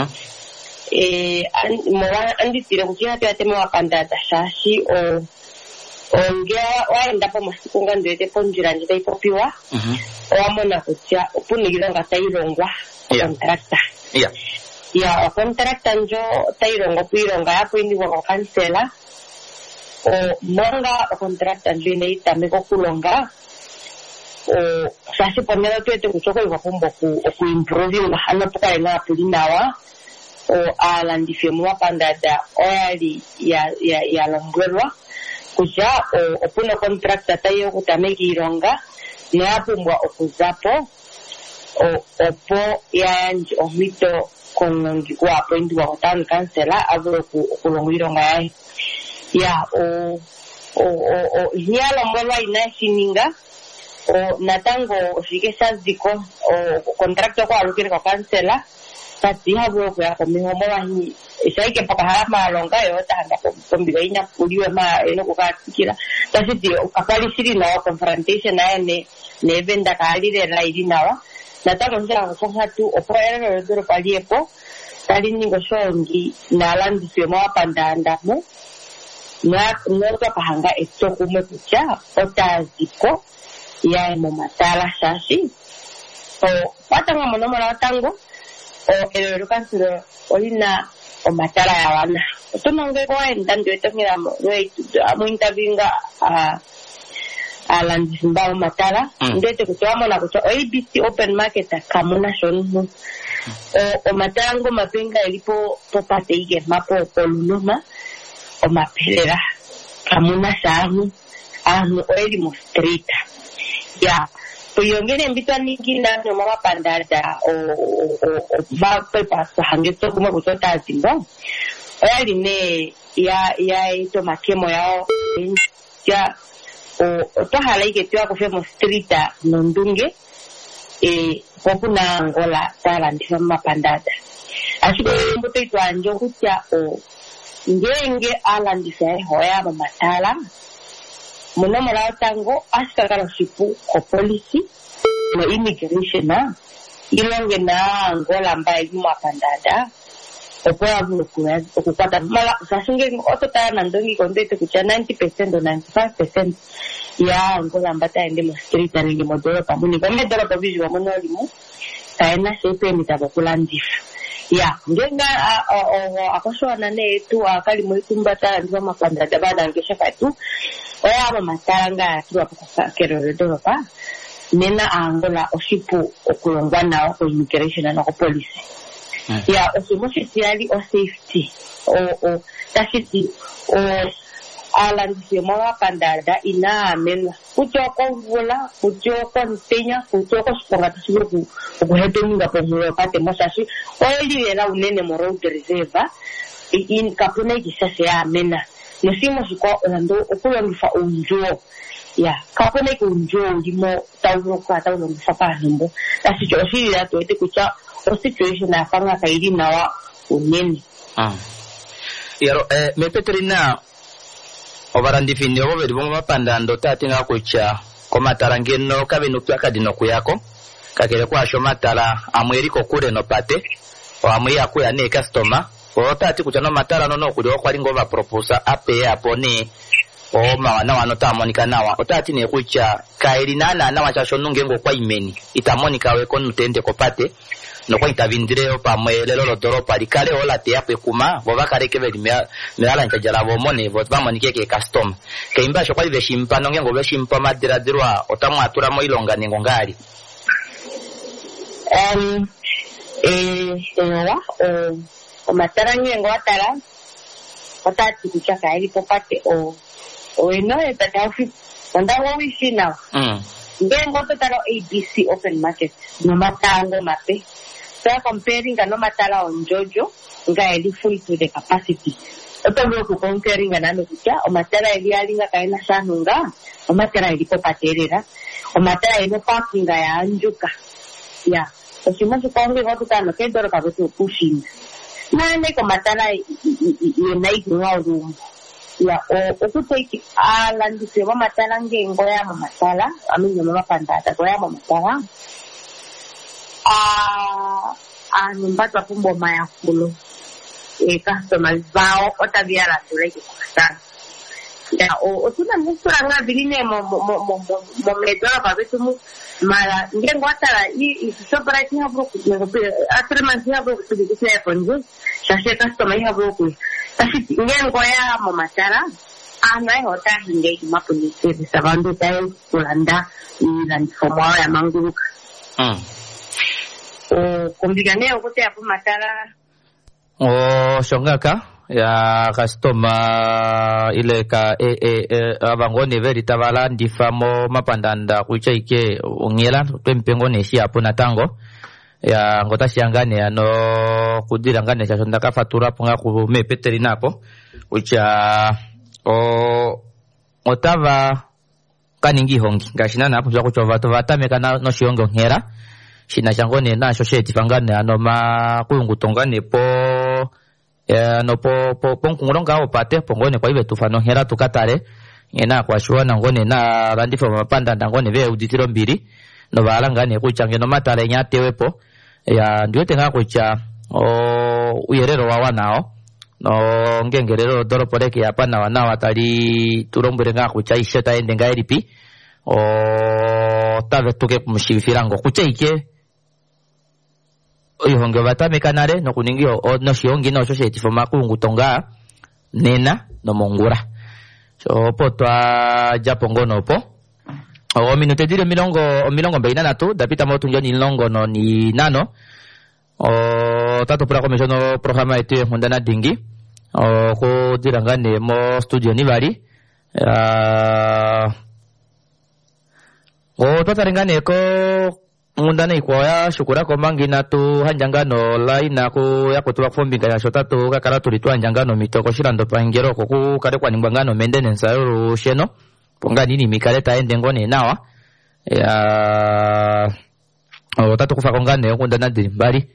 andi tire kuti ihati ate mu mapandanda shashi ongea waenda po masiku ngandwete po njira njita ipopiwa wamona kutya upunigila nga tailongwa kontrakta ya kontrakta njo tailongwa kuilonga yapo indiwa kwa kansela monga kontrakta njo ineitameko kulonga sasi ponera tuete kuchoko iwakumbo kuimprovinga hano poka ina apulinawa alandifye muwapandada oyali ya longwerwa kuja opuna kontrakta tayo kutameki ilonga neapumbwa okuzapo opo yayanji omito konongi kwapo indiwa kwa town kansela avule okulonga ilonga yae ya nyalombolwa inashininga natango ofike saziko kontrakta kwa alukire kwa kansela kati havule kuya komihomo wahi isaike paka harama alonga yota hanga kombiga inya uliwe eno kukatikira tasiti akali siri nawa confrontation nae ne venda kalire raidi nawa natango njira kufonga tu opoerero doro paliepo tali ningo shongi nalandi semo apandandamo na ngoto kahanga etsokume kucha otaziko ya momatala shashi patanga monomo na tango el kansero olina omatala ya wana otononge kwa ndando etongira mu intervinga alandizimba omatala ndete kutoamo na kutoa ABC open market kamuna shonu omatala ngo mapenga elipo popate ige mapo polunuma omapelera kamuna shahu oeli mo street ya kuyongene mbitwa nikina no mama pandada ba pepa hangeto kuma kutota zimbo oyali ne ya ito makemo yao ya to halaike tiwa ko femo street nondunge popuna Angola talandi mama pandada ashiko mboto itwa njo kutya ngenge alandi sai hoya mama tala muna mala tango askakala shipu ko policy no immigration na ilonge na Angola mbaye mapandada opoa bulukuya okupata mala sasinge otota na ndongi kondete kucha 90% or 95% ya Angola mbata ende mo street na ngi modoro pamuni kama dora pabizi wa mwana limu kaena sepe mitabakulandif ya ngenga akoswa na ne tu akali moitumbata ndiwa mapandada bada ngesha katu oya mamatanga tuwa kwa kero doropa nena Angola oshipu okulongwa nawo ko immigration na ko police ya osimoshi tiali o safety tashiti alandise mwa pandada ina amena kuchoko vula kuchoko ntenya kuchoko sponga tsuru kuheteninga pomwe pate mosashi oyeliwela unene mo road reserve in kapuna kisase ya amena nesimo siko olando okulongifa unjo ya kapuna unjo ndimo tawulo kwa tawulo mfapa nombo tashito osiri to ete kucha o situation na fanga kaidi nawa unene yaro mepetrina obarandi findi oboberi bomo bapandando tatinga kucha komatarangeno kabino pyakadino kuyako kakere kwa shomatala amweriko kule no pate o amwiya kuya ne customer otati kucha no matala no kuli okwali ngova proposa ape aponi o mawana wano tamonika nawa otati ne kucha kairi nana na wachasho nungengo kwa imeni itamonika we konu tende kopate no kwa itavindire pamwe lelo lodoropa likale ola te ape kuma bobakare kebeli meala ntajala bomone botbamonike ke customer keimba shokwa beshimpa nongengo beshimpa madira dirwa otamwa atura mo ilonga ningo ngali omatara nyengo atara otati kucha kairi popate eno etatafi ondawo wishina ngengo totaro ABC open market no matango mape so comparing no matala onjojo nga eli full to the capacity otobo ku comparing na no kucha o matala eli alinga kaina sanunga o matala eli popaterera o matala eno parking ya anjuka ya osimo sukonge goto tano ke doro ka betu pushing na ne ko matala yenai ngawdu ya okuteki alandi sema matala ngengo ya matala aminyo mama pandata ko ya matala nyumbatu apumbo mayakulu customers bao otabiara tuleki sana ya otuna musura nga biline mo metora babetu mu mara ngengo atara i sobra tinha bloco atrema tinha bloco de que é ponjo chache customer tinha bloco tapi ngengo ya mo matara anai hota hinge mapunise bisabando tayo kulanda ilan fomo ya manguruka kombigane okote apu matara shongaka ya customer ile ka abangone verita bala ndifamo mapandanda kuchaike ongela tempengo neshi apo natango ya ngota siangane ano kudira ngane cha ndaka fatura ponga ku mepeteri napo ucha otava kaningi hongi ngashina napo zwa kuchova to vatameka no shiongo ngera shina changone na society fangane ano ma kuyungutongane po no po ngulonga opate pongone kwa ibe tufano hera tukatare ngena kwa shwana ngone na randifo mapanda ngone ve uditiro mbiri no balangane kuchange no matare nyatewepo ya ndiwe tenga kucha uyerero wawa nao no ngengerero doropoleke hapa na wana watali turombere nga kucha isheta ende ngairipi tave tuke kumshifirango kucha ike ihonge batame kanare no kuningio no shiongi no society for makungu tonga nena no mongura so potwa japongono po minute dire milongo beina natu dapita motu njoni longo no ni nano tato pura komesho no programa etu hundana dingi ko dirangane mo studio ni bari tatarengane ko ngundana ikoya shukura ko mangina tu hanjangano laina ku yakutuwa kufombinga ya shotatu kakara tulitu hanjangano mitoko shirando pangero ku kare kwa nimbangano maintenance ayo sheno ponga nini mikaleta ende ngone nawa ya tatu kufa kongane ngundana dimbali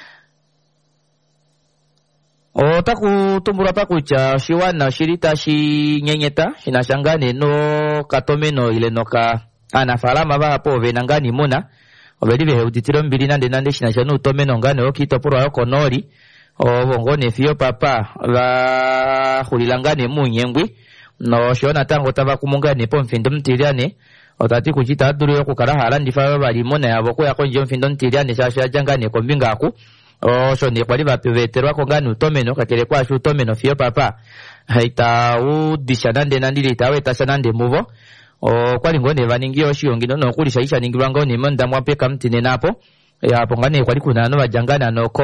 taku tumbura pakucha shiwana shirita shi nyenyeta shinashangane no katomeno ile noka anafalama ba hapo venangani muna obelive uditiro mbili nande shinashanu utomeno ngane okitopurwa yoko nori obongone fiyo papa la hulilangane munyengwi no shona tango tava kumungane po mfindo mtiriane otati kuchita aduru yoko karahala ndifa bali mona yabo ko yakonje mfindo mtiriane shasha jangane kombinga ku shoni kwali bapeveterwa ko ngane utomeno kakele kwa shu utomeno fiyo papa haita udishanande nandili tawe tasanande mubo kwali ngone vaningio shiyongino no kulisha isha ningirwango ni manda mwapeka mtine napo ya pongane kwali kuna no bajangana noko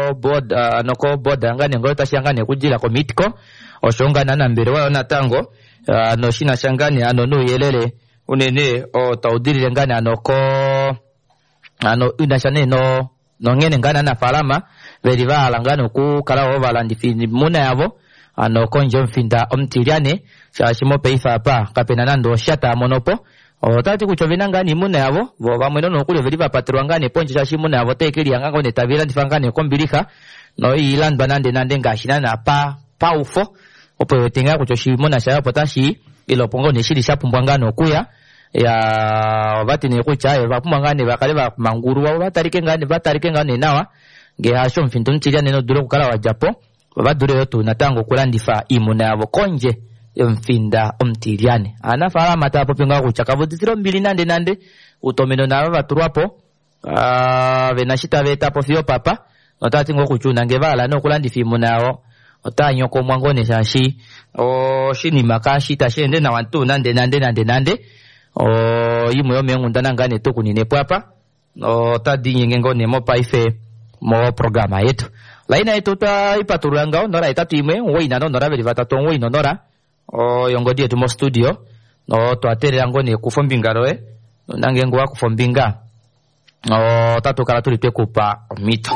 board ngane ngo tashangane kujila komitiko oshongana na mbere wa natango no shina shangane no yelele unene taudiri ngane anoko unashane no ngene ngana na falama veriva alangano ku kala ovalandi fini muna yavo konjo mfinda omtiriane shashimo peifa pa kapena nando shata monopo otati kuchovina ngani muna yavo bamweno no kule veriva patrwangane ponje shashimuna yavo tekeli yangango ne tabira ndifangane kombilika no ilan banande nande ngashina na pa ufo opo tenga kuchoshimuna shaya potashi ilo pongo ne shiri shapumbwangano kuya ya bati ne kucha bapumbwangane bakale ba manguru wa batarike ngane nawa ge hasho mfinda omtiriane no duro kukala wa japo badure yotu natango kulandifa imuna yabo konje mfinda omtiriane anafala matapo pinga kuchaka ditiro mbili nande utomeno na baturwapo venashita veta po fiyo papa otati ngo kuchuna ngevala no kulandifa imuna yabo otanyo ko mwangone shashi shini makashi tashende na wantu nande yimu yo mengundana ngane to kunine papa otadi ngengone mo paife mo programa yetu laina yetu ta ipaturanga nora itatu imwe woina no nora verivata to woina nora yongodi yetu mo studio no to atere ngone kufombingaroe nange ngwa kufombinga tatu kala tuli twekupa mito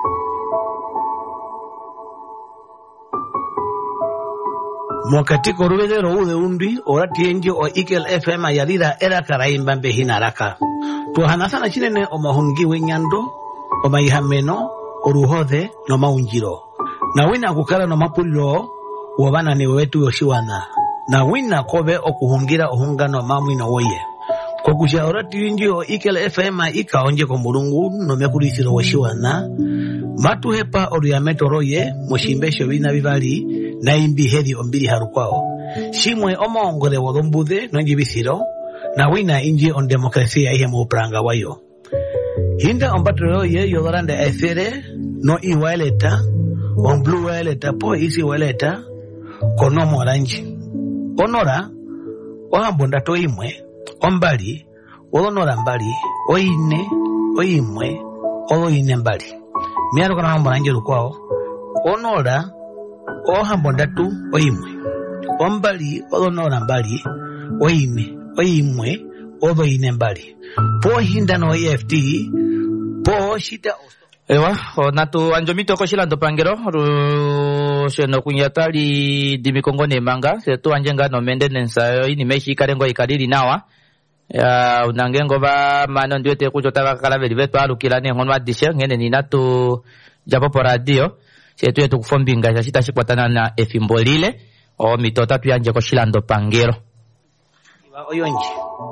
mwakatiko ruvedero ude undi orati enjo o Ikel FM ayalira era karaimba mbehina raka tuhana sana chinene omahongi wenyando omaihameno oruhothe no maunjiro na wina kukala no mapuliro wabana ni wetu yoshiwana na wina kobe okuhungira ohungano mamwi no woye Kwa kushaura tuinjio Ikel FM ikaonje kwa mulungu no mekulisiro washiwana matu hepa oriametoroye mushimbesho bina bibali na imbi hedi ombili harukwao shimwe omongole wadombudhe no njibisiro na wina inji on demokrasia ihe muupranga wayo hinda ombatoroye yodorande efere no iwaeleta on blue waeleta po isi waeleta konomo orange onora ohambonda to imwe ombali olonora mbali oine oimwe oloine mbali miaro kana hambona nje rukwao onora ohambonda tu oimwe ombali olonora mbali oine oimwe oloine mbali po hinda no EFT po shita ewa onatu anjomito ko shilando pangero sheno kunyatali dimikongone manga setu anjenga no maintenance ini meshi karengo ikariri nawa ya unangengo ba mano ndio te kujota kala veli vetu alukilane ngonwa dishe ngene ni natu japo po radio setu yetu kufombinga shita shikwatana na efimbolile o mitota tu anje ko shilando pangero oyonji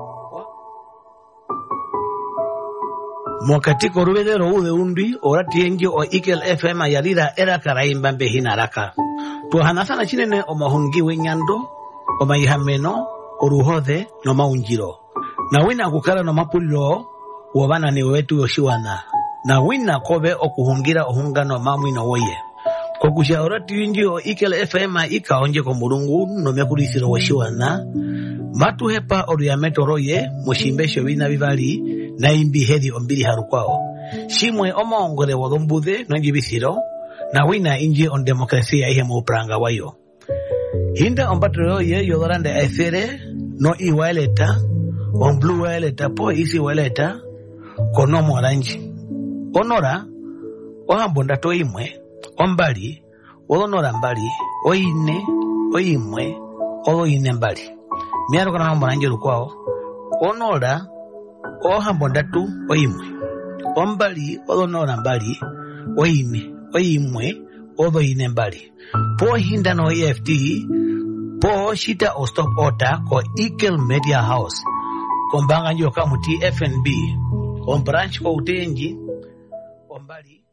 mwakatiko rubedero ude undi orati enji o Ikel FM yalira era karaimba mbe hinaraka tuhana sana chinene o mahungi wenyando o maihameno oruhothe no maunjiro na wina kukala no mapulilo wabana ni wetu yoshiwana na wina kobe okuhungira ohungano mamwino woye kwa kushaura tuinji o Ikel FM ikaonje kwa mulungu no mekulisiro washiwana matu hepa oriametoroye mushimbesho bina bibali na imbi hedi ombili harukwao shimwe omongole wadombudhe no njibisiro na wina inji on demokrasia ihe muupranga wayo hinda ombatoroye yodorande efere no iwaeleta on blue waeleta po isi waeleta konomo orange onora ohambonda to imwe ombali olonora mbali oine oimwe oloine mbali miaro kana hambona nje rukwao onora ohambonda tu oimwe ombali olonora mbali oine oimwe oloine mbali po hinda no EFT po shita o stop order ko Ikel Media House kombanga njo kamuti FNB on branch ko utenji ombali